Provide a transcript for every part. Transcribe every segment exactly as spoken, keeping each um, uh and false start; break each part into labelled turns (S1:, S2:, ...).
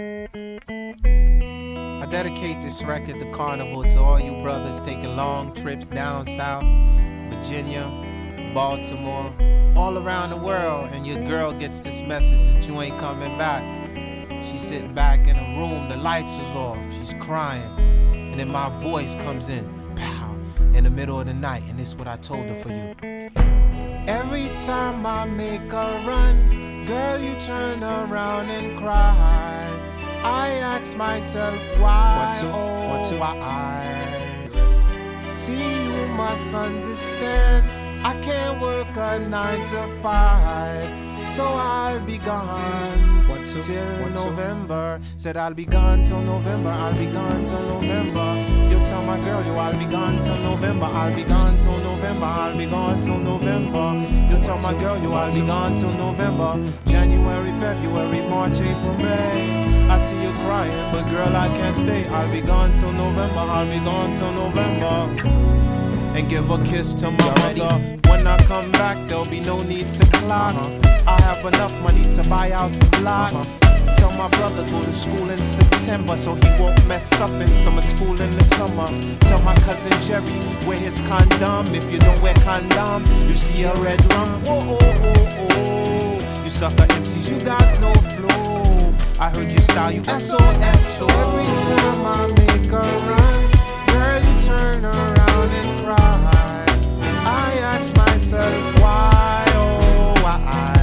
S1: I dedicate this record to Carnival to all you brothers taking long trips down south, Virginia, Baltimore, all around the world, and your girl gets this message that you ain't coming back. She's sitting back in a room, the lights is off, she's crying, and then my voice comes in, pow, in the middle of the night, and this is what I told her for you. Every time I make a run, girl, you turn around and cry. I ask myself why,
S2: One, two,
S1: oh
S2: one, two.
S1: why. See, you must understand, I can't work a nine to five, so I'll be gone
S2: One, two,
S1: till
S2: one, two.
S1: November. Said I'll be gone till November, I'll be gone till November. You tell my girl you I'll be gone till November, I'll be gone till November, I'll be gone till November. You tell my girl you I'll be gone till November. January, February, March, April, May. I see you crying, but girl I can't stay. I'll be gone till November, I'll be gone till November. And give a kiss to my mother. When I come back, there'll be no need to clock. Uh-huh. I have enough money to buy out the blocks. Uh-huh. Tell my brother go to school in September, so he won't mess up in summer school in the summer. Tell my cousin Jerry wear his condom. If you don't wear condom, you see a red rum. Oh oh oh oh. You sucker M Cs, you got no flow. I heard your style, you S O S O. Every time I make a run, girl, you turn around and cry. I ask myself why, oh why.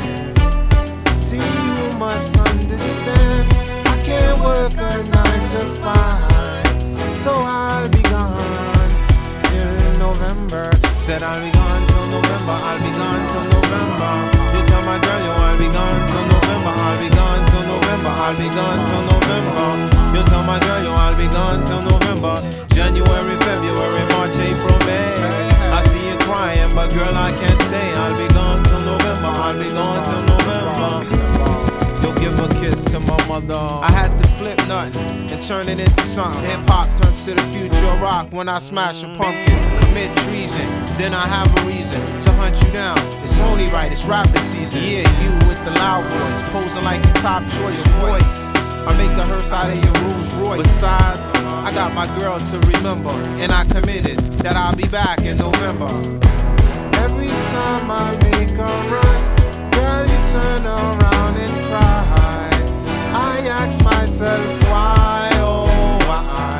S1: See, you must understand, I can't work a nine to five, so I'll be gone till November. Said I'll be gone till November, I'll be gone till November. You tell my girl you I'll be gone till November, I'll be gone till November, I'll be gone till November. You tell my girl you I'll be gone till November. January, February, March, April, May. I see you crying, but girl I can't stay. I'll be gone till November, I'll be gone till November. You'll give a kiss to my mother. I had to flip nothing and turn it into something. Hip hop turns to the future of rock when I smash a pumpkin. Commit treason, then I have a reason to hunt you down. It's only right, it's rapping season. Yeah, you with the loud voice, posing like your top choice voice. I make a hearse out of your Rolls Royce. Besides, I got my girl to remember, and I committed that I'll be back in November. Every time I make a run, girl, you turn around and cry. I ask myself why, oh why.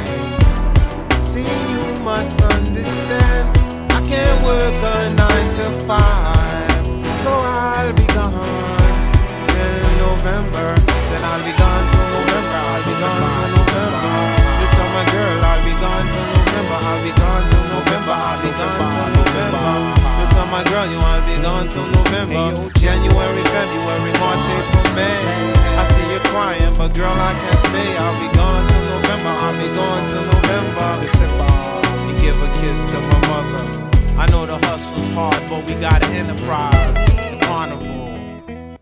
S1: See, you must understand, I can't work a nine to five, so I'll be gone till November. Said I'll be gone till November, I'll be gone till November. You tell my girl I'll be gone till November, I'll be gone till November, I'll be gone till November. You tell my girl you I'll be gone till November. January, February, March, April, May. I see you crying, but girl I can't stay. I'll be gone till November, I'll be gone till November. And give a kiss to my mother. I know the hustle's hard, but we got an enterprise, the Carnival.